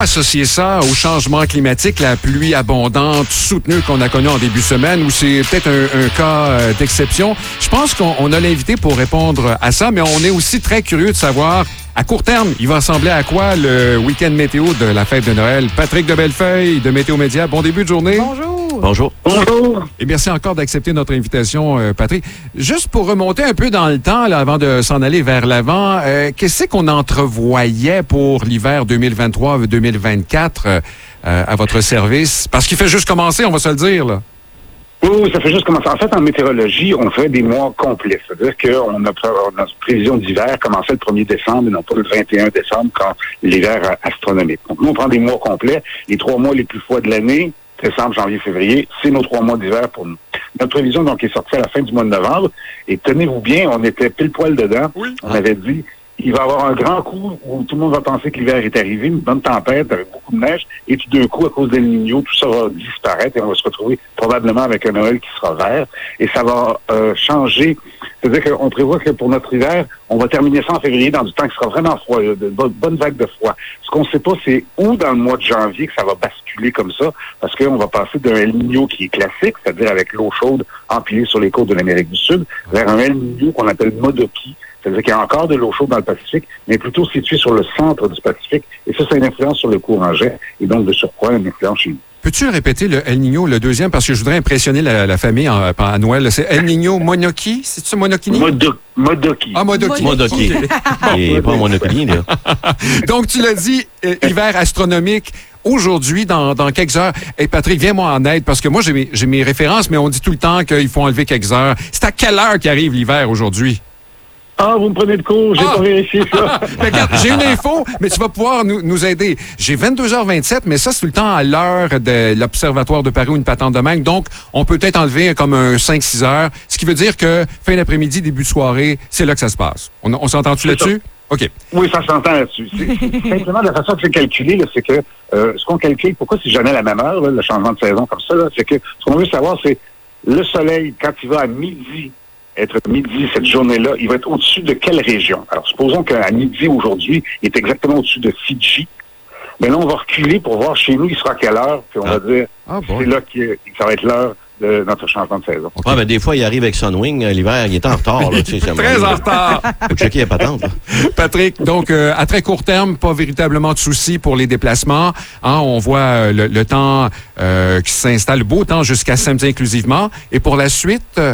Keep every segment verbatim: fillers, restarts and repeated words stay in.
Associer ça au changement climatique, la pluie abondante, soutenue qu'on a connue en début de semaine, ou c'est peut-être un, un cas euh, d'exception. Je pense qu'on on a l'invité pour répondre à ça, mais on est aussi très curieux de savoir, à court terme, il va ressembler à quoi le week-end météo de la fête de Noël. Patrick de Bellefeuille de Météo Média, bon début de journée. Bonjour. Bonjour. Bonjour. Et merci encore d'accepter notre invitation, euh, Patrick. Juste pour remonter un peu dans le temps, là, avant de s'en aller vers l'avant, euh, qu'est-ce qu'on entrevoyait pour l'hiver deux mille vingt-trois deux mille vingt-quatre euh, à votre service? Parce qu'il fait juste commencer, on va se le dire, là. Oui, ça fait juste commencer. En fait, en météorologie, on fait des mois complets. C'est-à-dire qu'on a notre prévision d'hiver commençait le premier décembre et non pas le vingt et un décembre quand l'hiver astronomique. Donc, nous, on prend des mois complets. Les trois mois les plus froids de l'année, décembre, janvier, février, c'est nos trois mois d'hiver pour nous. Notre prévision, donc, est sortie à la fin du mois de novembre. Et tenez-vous bien, on était pile poil dedans. Oui. On avait dit, il va y avoir un grand coup où tout le monde va penser que l'hiver est arrivé, une bonne tempête avec beaucoup de neige, et tout d'un coup, à cause d'El Niño, tout ça va disparaître et on va se retrouver probablement avec un Noël qui sera vert. Et ça va euh, changer. C'est-à-dire qu'on prévoit que pour notre hiver, on va terminer ça en février dans du temps qui sera vraiment froid, de bonnes vagues de froid. Ce qu'on ne sait pas, c'est où dans le mois de janvier que ça va basculer comme ça, parce qu'on va passer d'un El Niño qui est classique, c'est-à-dire avec l'eau chaude empilée sur les côtes de l'Amérique du Sud, vers un El Niño qu'on appelle Modoki. C'est-à-dire qu'il y a encore de l'eau chaude dans le Pacifique, mais plutôt situé sur le centre du Pacifique. Et ça, ça a une influence sur le courant jet, et donc de surcroît, une influence chez nous. Peux-tu répéter le El Niño, le deuxième, parce que je voudrais impressionner la, la famille en, à Noël. C'est El Niño Monoki? C'est ça, Monokini? Modo, Modoki. Ah, Modoki. Modoki. Il n'est pas Monokini, là. Donc, tu l'as dit, euh, hiver astronomique. Aujourd'hui, dans, dans quelques heures. Et hey, Patrick, viens-moi en aide, parce que moi, j'ai mes, j'ai mes références, mais on dit tout le temps qu'il faut enlever quelques heures. C'est à quelle heure qu'arrive l'hiver aujourd'hui? Ah, vous me prenez de cours, j'ai ah! pas vérifié ça. Regarde, j'ai une info, mais tu vas pouvoir nous, nous aider. J'ai vingt-deux heures vingt-sept, mais ça, c'est tout le temps à l'heure de l'Observatoire de Paris ou une patente de même. Donc, on peut peut-être enlever comme un cinq six heures, ce qui veut dire que fin d'après-midi, début de soirée, c'est là que ça se passe. On, on s'entend-tu là-dessus? OK. Oui, ça s'entend là-dessus. C'est, simplement, la façon que c'est calculé, là, c'est que euh, ce qu'on calcule, pourquoi c'est jamais à la même heure, là, le changement de saison comme ça, là, c'est que ce qu'on veut savoir, c'est le soleil, quand il va à midi, être midi cette journée-là, il va être au-dessus de quelle région? Alors, supposons qu'à midi aujourd'hui, il est exactement au-dessus de Fidji. Mais là, on va reculer pour voir chez nous, il sera à quelle heure, puis on ah. va dire, ah, bon. c'est là que ça va être l'heure de notre changement de saison. Okay. Ouais, ben, des fois, il arrive avec Sunwing, l'hiver, il est en retard. Là, tu sais, très en retard. Faut checker la patente. Là. Patrick, donc, euh, à très court terme, pas véritablement de soucis pour les déplacements. Hein, on voit euh, le, le temps euh, qui s'installe, le beau temps jusqu'à samedi inclusivement. Et pour la suite... Euh,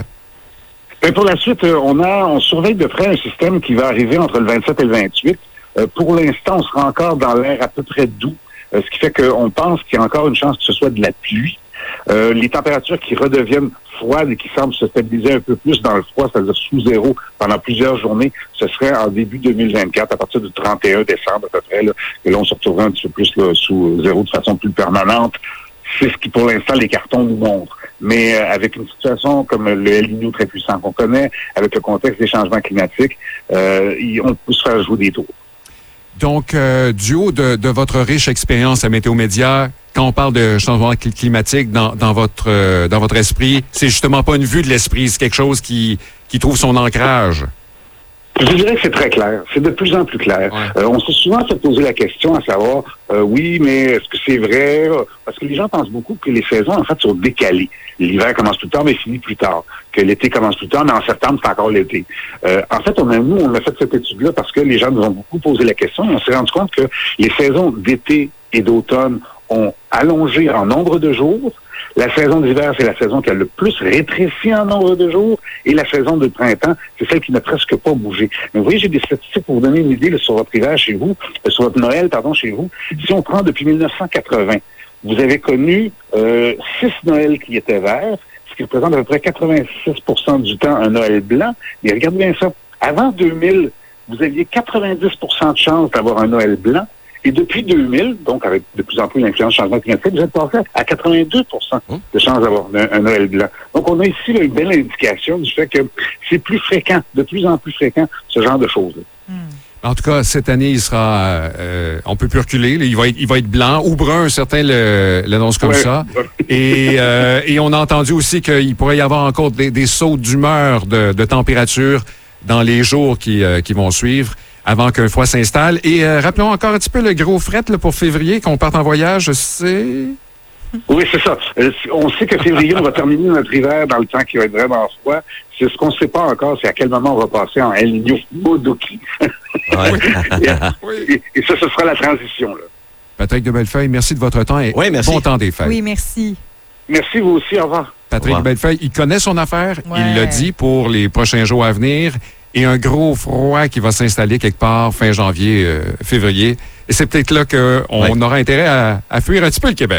Et pour la suite, on a, on surveille de près un système qui va arriver entre le vingt-sept et le vingt-huit. Euh, pour l'instant, on sera encore dans l'air à peu près doux, euh, ce qui fait qu'on pense qu'il y a encore une chance que ce soit de la pluie. Euh, les températures qui redeviennent froides et qui semblent se stabiliser un peu plus dans le froid, c'est-à-dire sous zéro pendant plusieurs journées, ce serait en début deux mille vingt-quatre, à partir du trente et un décembre à peu près, là, que là, on se retrouverait un petit peu plus là, sous zéro de façon plus permanente. C'est ce qui, pour l'instant, les cartons nous montrent. Mais euh, avec une situation comme le El Niño très puissant qu'on connaît, avec le contexte des changements climatiques, euh, on peut se faire jouer des tours. Donc, euh, du haut de, de votre riche expérience à Météo Média, quand on parle de changement climatique dans, dans, votre, euh, dans votre esprit, c'est justement pas une vue de l'esprit, c'est quelque chose qui, qui trouve son ancrage. Je dirais que c'est très clair. C'est de plus en plus clair. Ouais. Euh, on s'est souvent fait poser la question à savoir, euh, oui, mais est-ce que c'est vrai? Parce que les gens pensent beaucoup que les saisons, en fait, sont décalées. L'hiver commence plus tard, mais finit plus tard. Que l'été commence plus tard, mais en septembre, c'est encore l'été. Euh, en fait, on a, nous, on a fait cette étude-là parce que les gens nous ont beaucoup posé la question. On s'est rendu compte que les saisons d'été et d'automne ont allongé en nombre de jours. La saison d'hiver, c'est la saison qui a le plus rétréci en nombre de jours. Et la saison de printemps, c'est celle qui n'a presque pas bougé. Mais vous voyez, j'ai des statistiques pour vous donner une idée là, sur votre hiver chez vous, euh, sur votre Noël, pardon, chez vous. Si on prend depuis mille neuf cent quatre-vingts, vous avez connu euh, six Noëls qui étaient verts, ce qui représente à peu près quatre-vingt-six pour cent du temps un Noël blanc. Mais regardez bien ça. Avant deux mille, vous aviez quatre-vingt-dix pour cent de chance d'avoir un Noël blanc. Et depuis deux mille, donc avec de plus en plus l'influence du changement climatique, vous êtes passé à quatre-vingt-deux pour cent de chances d'avoir un, un Noël blanc. Donc, on a ici là, une belle indication du fait que c'est plus fréquent, de plus en plus fréquent, ce genre de choses-là. Mm. En tout cas, cette année, il sera, euh, on peut plus reculer. Là, il va être, il va être blanc ou brun, certains le, l'annoncent comme ouais. ça. Et, euh, et on a entendu aussi qu'il pourrait y avoir encore des, des sauts d'humeur, de, de température dans les jours qui, euh, qui vont suivre. avant qu'un froid s'installe. Et euh, rappelons encore un petit peu le gros fret là, pour février, qu'on parte en voyage, c'est... Oui, c'est ça. Euh, on sait que février, on va terminer notre hiver dans le temps qui va être vraiment froid. C'est ce qu'on ne sait pas encore, c'est à quel moment on va passer en El Niño Modoki. Ouais. et, et, et ça, ce sera la transition, là. Patrick de Bellefeuille, merci de votre temps et oui, merci. bon temps des fêtes. Oui, merci. Merci, vous aussi. Au revoir. Patrick Au revoir. de Bellefeuille, il connaît son affaire. Ouais. Il l'a dit pour les prochains jours à venir. Et un gros froid qui va s'installer quelque part fin janvier, euh, février. Et c'est peut-être là qu'on Ouais. aura intérêt à, à fuir un petit peu le Québec.